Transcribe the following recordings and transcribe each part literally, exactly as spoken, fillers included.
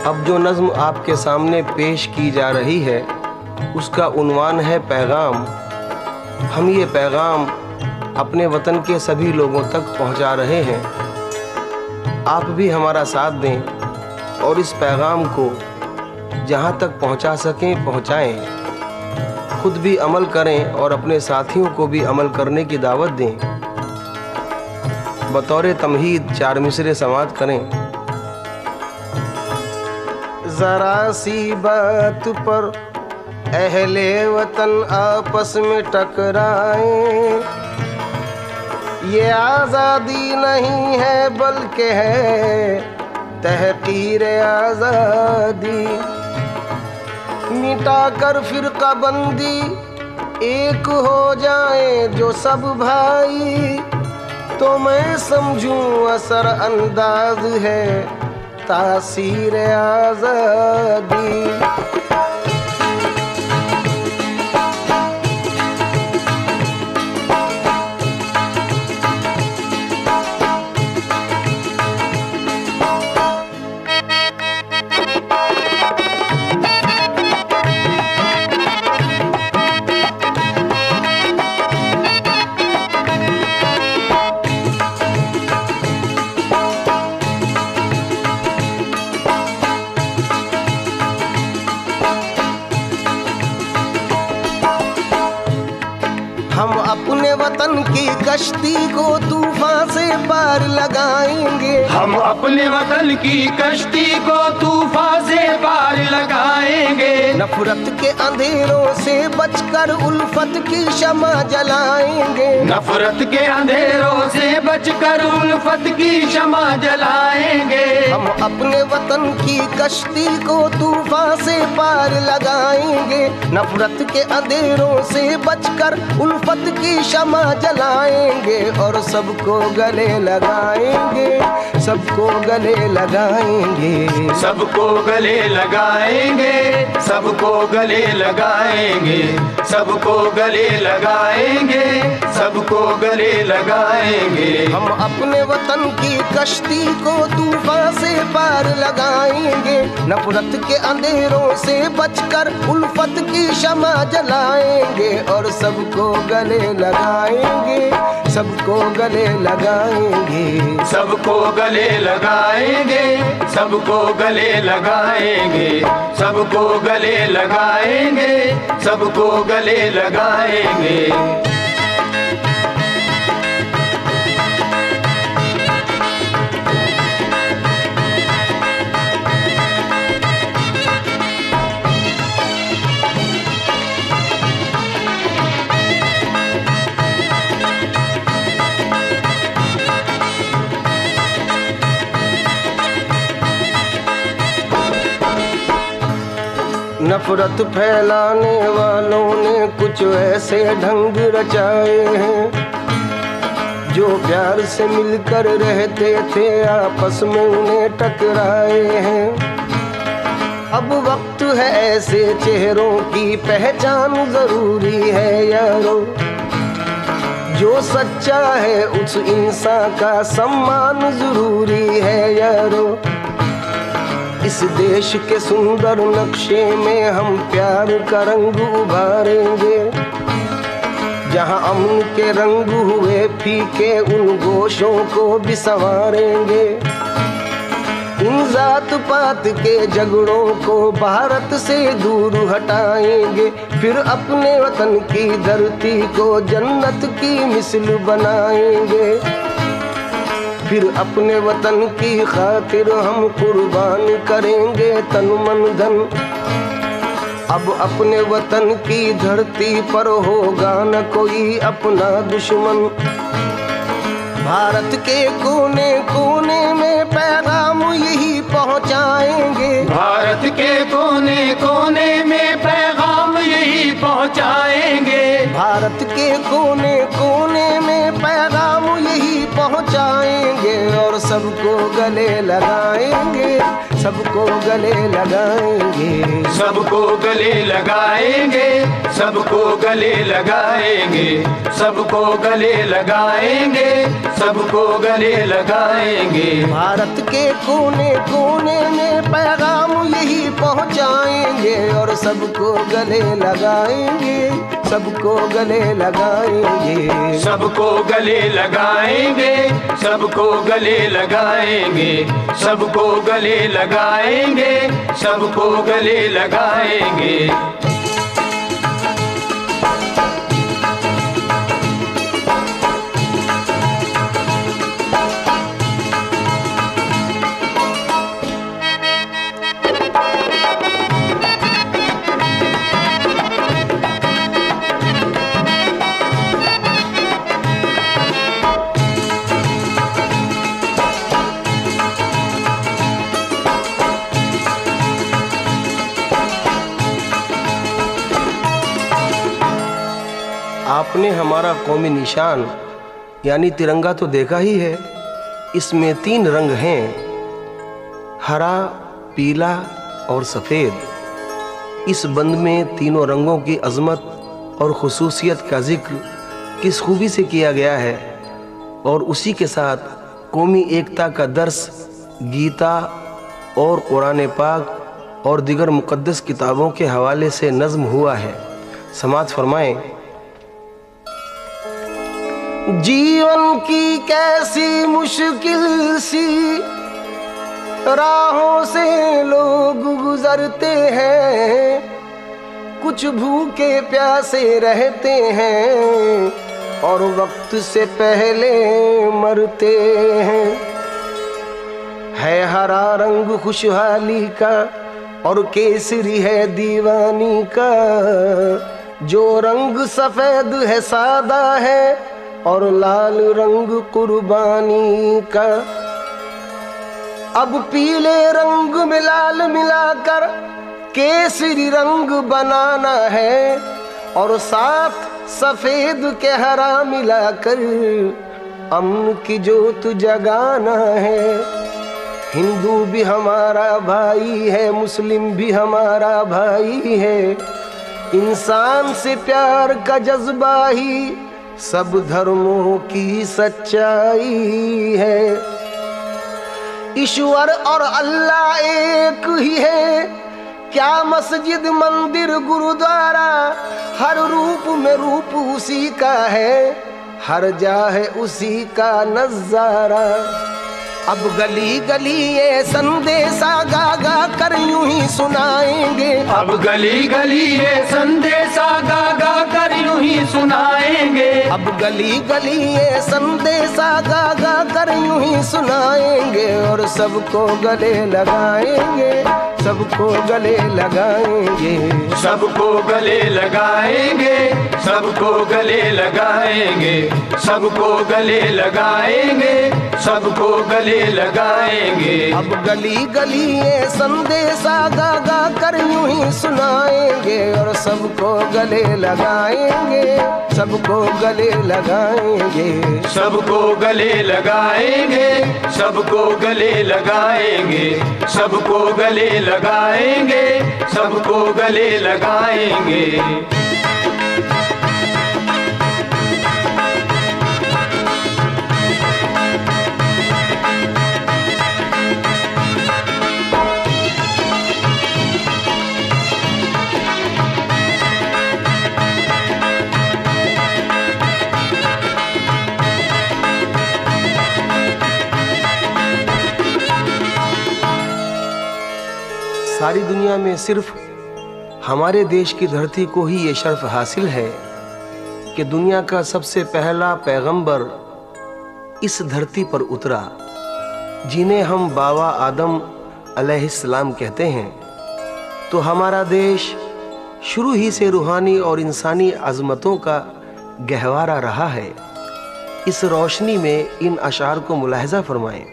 अब जो नज़्म आपके सामने पेश की जा रही है उसका उन्वान है पैगाम। हम ये पैगाम अपने वतन के सभी लोगों तक पहुंचा रहे हैं। आप भी हमारा साथ दें और इस पैगाम को जहां तक पहुंचा सकें पहुंचाएं। खुद भी अमल करें और अपने साथियों को भी अमल करने की दावत दें। बतौर तमहीद चार मिसरे समाअत करें। जरा सी बात पर अहले वतन आपस में टकराएं, ये आज़ादी नहीं है बल्कि है तहकीर आज़ादी। मिटा कर फिरका बंदी एक हो जाए जो सब भाई, तो मैं समझूं असर अंदाज है तासीर आज़ादी। हम अपने वतन की कश्ती को तूफान से पार लगाएंगे। हम अपने वतन की कश्ती को तूफान से पार लगाएंगे। नफरत के अंधेरों से बचकर उल्फत की शमा जलाएंगे। नफरत के अंधेरों से बचकर उल्फत की शमा जलाएंगे। हम अपने वतन की कश्ती को तूफान से पार लगाएंगे। नफरत के अंधेरों से बचकर उल्फत की शमा जलाएंगे और सबको गले लगाएंगे। सबको गले लगाएंगे। सबको गले लगाएंगे। सबको गले लगाएंगे। सबको गले लगाएंगे। सबको गले लगाएंगे। हम अपने वतन की कश्ती को तूफान से पार लगाएंगे। नफरत के अंधेरों से बचकर उल्फत की शमा जलाएंगे और सबको गले लगाएंगे। सबको गले लगाएंगे। सबको गले लगाएंगे। सबको गले लगाएंगे। सबको गले लगाएंगे। सबको गले लगाएंगे। नफरत फैलाने वालों ने कुछ ऐसे ढंग रचाए हैं, जो प्यार से मिलकर रहते थे आपस में उन्हें टकराए हैं। अब वक्त है ऐसे चेहरों की पहचान जरूरी है यारो, जो सच्चा है उस इंसान का सम्मान जरूरी है यारो। इस देश के सुंदर नक्शे में हम प्यार का रंग उभारेंगे, जहां अमन के रंग हुए फीके उन गोशों को भी संवारेंगे। इन जात पात के झगड़ों को भारत से दूर हटाएंगे, फिर अपने वतन की धरती को जन्नत की मिसल बनाएंगे। फिर अपने वतन की खातिर हम कुर्बान करेंगे तन मन धन। अब अपने वतन की धरती पर होगा न कोई अपना दुश्मन। भारत के कोने कोने में पैगाम यही पहुंचाएंगे। भारत के कोने कोने में पैगाम यही पहुंचाएंगे। भारत के कोने कोने में पैगाम यही पहुंचाएंगे और सबको गले लगाएंगे, सबको गले लगाएंगे, सबको गले लगाएंगे, सबको गले लगाएंगे, सबको गले लगाएंगे, सबको गले लगाएंगे। भारत के कोने कोने में पैगाम यही पहुंचाएंगे और सबको गले लगाएंगे, सबको गले लगाएंगे, सबको गले लगाएंगे, सबको गले लगाएंगे, सबको गले लगाएंगे, सबको गले लगाएंगे। आपने हमारा कौमी निशान यानी तिरंगा तो देखा ही है। इसमें तीन रंग हैं, हरा, पीला और सफ़ेद। इस बंद में तीनों रंगों की अज़मत और खुसूसियत का जिक्र किस खूबी से किया गया है और उसी के साथ कौमी एकता का दर्स गीता और कुरान पाक और दीगर मुक़द्दस किताबों के हवाले से नज़्म हुआ है। समाअत फरमाएं। जीवन की कैसी मुश्किल सी राहों से लोग गुजरते हैं, कुछ भूखे प्यासे रहते हैं और वक्त से पहले मरते हैं। है हरा रंग खुशहाली का और केसरी है दीवानी का, जो रंग सफेद है सादा है और लाल रंग कुर्बानी का। अब पीले रंग में लाल मिलाकर केसरी रंग बनाना है और साथ सफेद के हरा मिलाकर अमन की जोत जगाना है। हिंदू भी हमारा भाई है, मुस्लिम भी हमारा भाई है, इंसान से प्यार का जज्बा ही सब धर्मों की सच्चाई है। ईश्वर और अल्लाह एक ही है, क्या मस्जिद मंदिर गुरुद्वारा, हर रूप में रूप उसी का है, हर जाहे उसी का नजारा। अब गली गली ये संदेशा गा गा कर यूं ही सुनाएंगे, अब गली गली ये संदेशा गा गा कर यूं ही सुनाएंगे, अब गली गली ये संदेशा गा गा कर यूं ही सुनाएंगे और सबको गले लगाएंगे, सबको गले लगाएंगे, सबको गले लगाएंगे, सबको गले लगाएंगे, सबको गले लगाएंगे, सबको गले लगाएंगे। अब गली गली ये संदेशा गा गा कर यूं ही सुनाएंगे और सबको गले लगाएंगे, सबको गले लगाएंगे, सबको गले लगाएंगे, सबको गले लगाएंगे, सबको गले लगाएंगे, सबको गले लगाएंगे। सारी दुनिया में सिर्फ हमारे देश की धरती को ही ये शर्फ हासिल है कि दुनिया का सबसे पहला पैगंबर इस धरती पर उतरा, जिन्हें हम बाबा आदम अलैहिस्सलाम कहते हैं। तो हमारा देश शुरू ही से रूहानी और इंसानी अज़मतों का गहवारा रहा है। इस रोशनी में इन अशार को मुलाहिज़ा फरमाएं।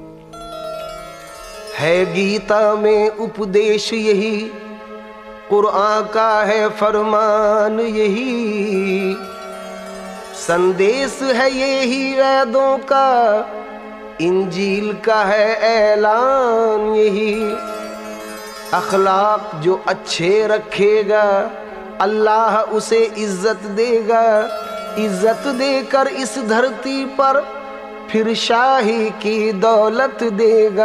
है गीता में उपदेश यही, कुरान का है फरमान यही, संदेश है यही वेदों का, इंजील का है ऐलान यही। अखलाक जो अच्छे रखेगा अल्लाह उसे इज्जत देगा, इज्जत देकर इस धरती पर फिर शाही की दौलत देगा।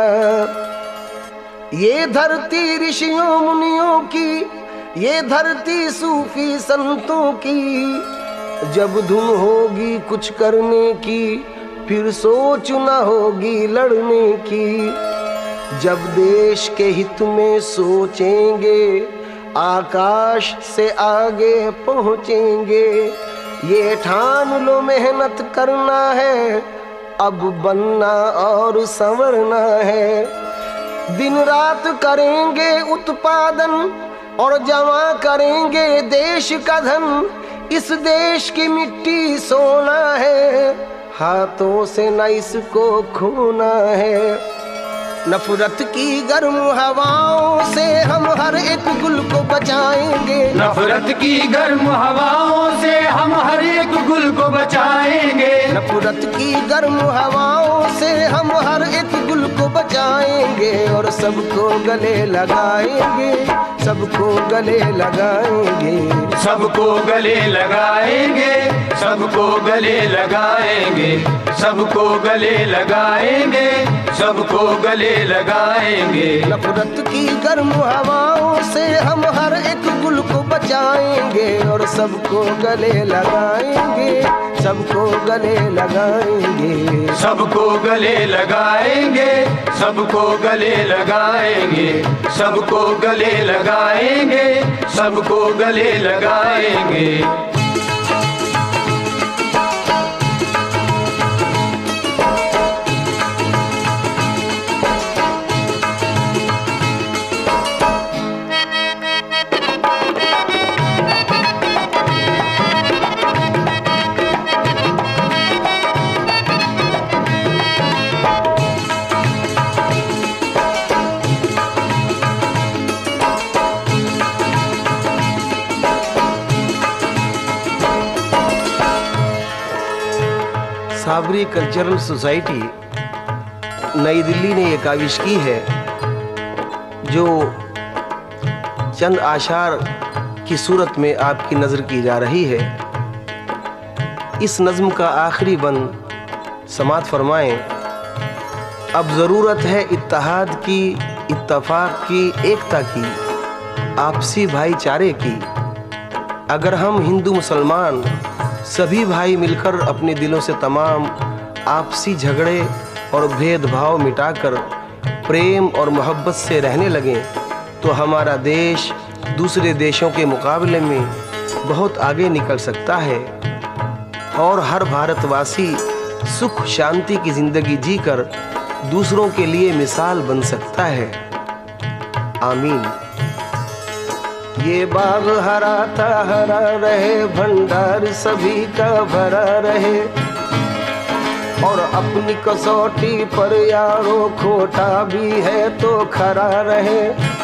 ये धरती ऋषियों मुनियों की, ये धरती सूफी संतों की, जब धुन होगी कुछ करने की फिर सोच न होगी लड़ने की। जब देश के हित में सोचेंगे आकाश से आगे पहुँचेंगे। ये ठान लो मेहनत करना है, अब बनना और संवरना है। दिन रात करेंगे उत्पादन और जमा करेंगे देश का धन। इस देश की मिट्टी सोना है, हाथों से न इसको खोना है। नफरत की गर्म हवाओं से हम हर एक गुल को बचाएंगे। नफरत की गर्म हवाओं से हम हर एक गुल को बचाएंगे। नफरत की गर्म हवाओं से हम हर एक गुल को बचाएंगे और सबको गले लगाएंगे, सबको गले लगाएंगे, सबको गले लगाएंगे, सबको गले लगाएंगे, सबको गले लगाएंगे, सबको गले लगाएंगे। नफरत की गर्म हवाओं से हम हर एक गुल को बचाएंगे और सबको गले लगाएंगे, सबको गले लगाएंगे, सबको गले लगाएंगे, सबको गले लगाएंगे, सबको गले लगाएंगे, सबको गले लगाएंगे। साबरी कल्चरल सोसाइटी नई दिल्ली ने एक काविश की है जो चंद आशार की सूरत में आपकी नज़र की जा रही है। इस नज़्म का आखिरी बंद समात फरमाएं। अब ज़रूरत है इत्तेहाद की, इत्तफाक की, एकता की, आपसी भाईचारे की। अगर हम हिंदू मुसलमान सभी भाई मिलकर अपने दिलों से तमाम आपसी झगड़े और भेदभाव मिटाकर प्रेम और मोहब्बत से रहने लगें तो हमारा देश दूसरे देशों के मुकाबले में बहुत आगे निकल सकता है और हर भारतवासी सुख शांति की ज़िंदगी जीकर दूसरों के लिए मिसाल बन सकता है। आमीन। ये बाग हरा था हरा रहे, भंडार सभी का भरा रहे और अपनी कसौटी पर यारों खोटा भी है तो खरा रहे।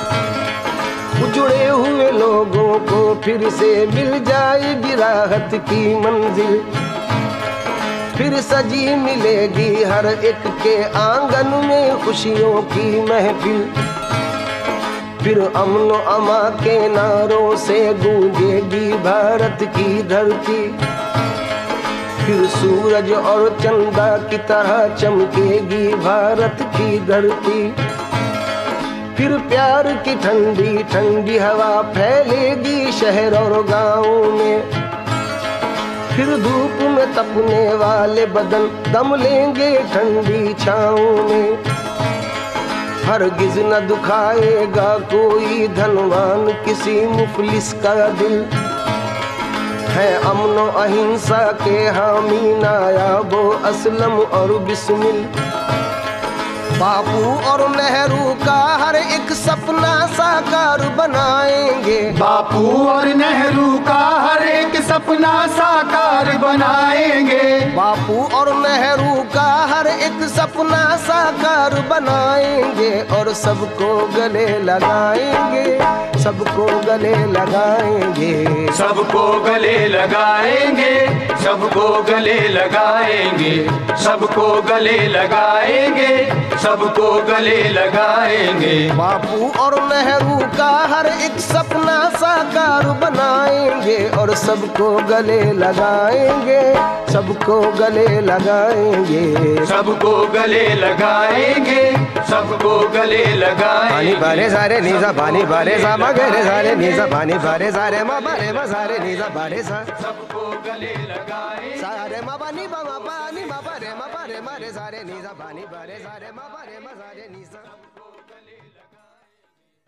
उजड़े हुए लोगों को फिर से मिल जाएगी राहत की मंजिल, फिर सजी मिलेगी हर एक के आंगन में खुशियों की महफिल। फिर अमन अमा के नारों से गूंजेगी भारत की धरती, फिर सूरज और चंदा की तरह चमकेगी भारत की धरती। फिर प्यार की ठंडी ठंडी हवा फैलेगी शहर और गाँव में, फिर धूप में तपने वाले बदन दम लेंगे ठंडी छाँव में। हरगिज न दुखाएगा कोई धनवान किसी मुफलिस का दिल, है अमन अहिंसा के हामी नायाबो असलम और बिस्मिल। बापू और नेहरू का हर एक सपना साकार बनाएंगे। बापू और नेहरू का हर एक सपना साकार बनाएंगे। बापू और नेहरू का हर एक सपना साकार बनाएंगे और सबको गले लगाएंगे, सबको गले लगाएंगे, सबको गले लगाएंगे, सबको गले लगाएंगे, सबको गले लगाएंगे, सबको गले लगाएंगे। बापू और नेहरू का हर एक सपना साकार बनाएंगे और सबको गले लगाएंगे, सबको गले लगाएंगे, सबको गले लगाएंगे, सबको गले लगाएंगे। पानी बारे सारे नीजा पानी बारे सा मगरे सारे नीजा पानी बारे सारे मा बारे मा सारे नीजा बारे सा सबको गले लगाएंगे। सारे मा पानी मा मा पानी मा बारे मा बारे मा रे सारे नीजा पानी बारे सारे मा बारे मा सारे नीजा।